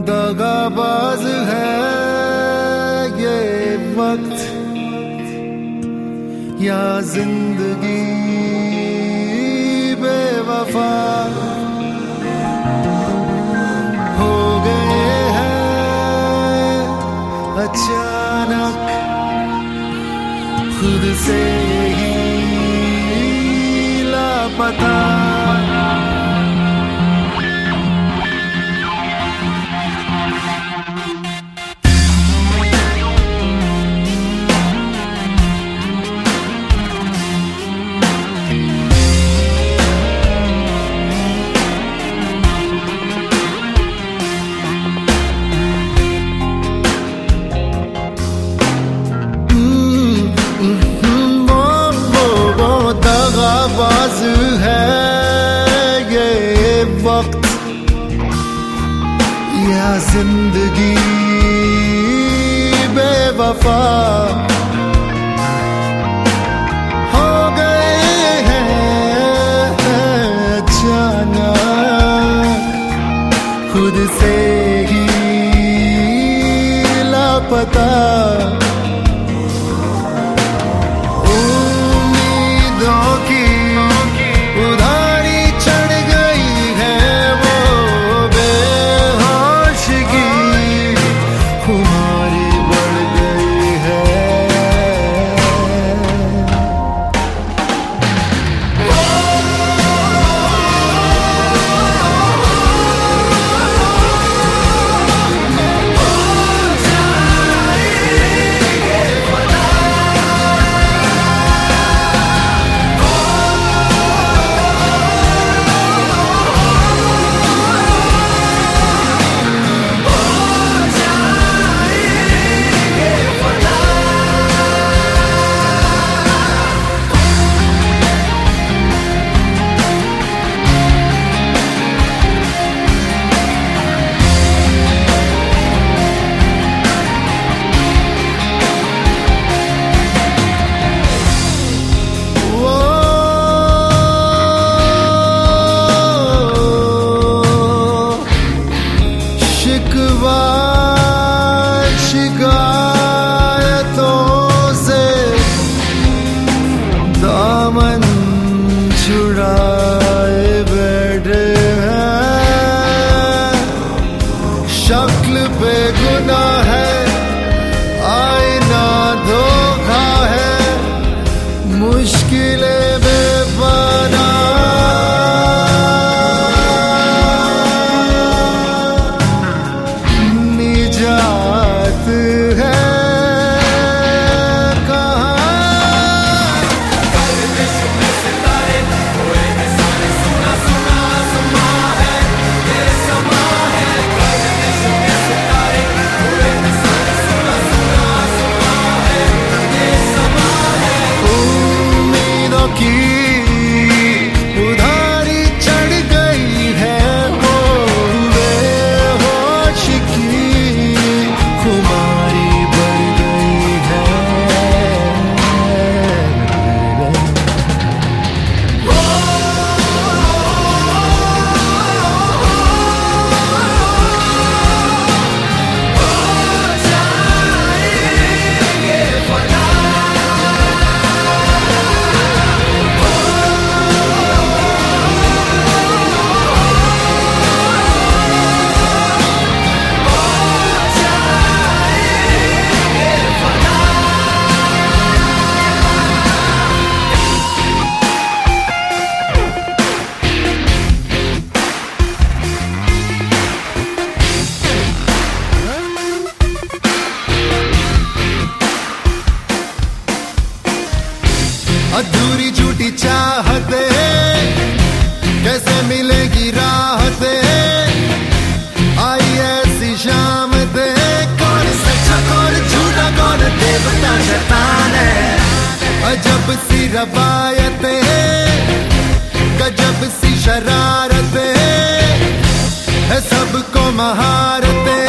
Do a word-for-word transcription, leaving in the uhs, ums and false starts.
दगाबाज है ये वक्त या जिंदगी बेवफा हो गए हैं अचानक खुद से ही लापता। दगाबाज है ये वक्त या जिंदगी बेवफा हो गए हैं अचानक खुद से ही लापता। शिकायतों से दामन छुड़ाए बैठे हैं, शक्ल पे गुनाह है आईना धोखा है, मुश्किलें बेपनाह अधूरी झूठी चाहते कैसे मिलेगी राहते, आई ऐसी शाम दे कौन सच्चा कौन झूठा कौन देवता शैतान है। अजब सी रवायतें गजब सी शरारतें है सबको महारतें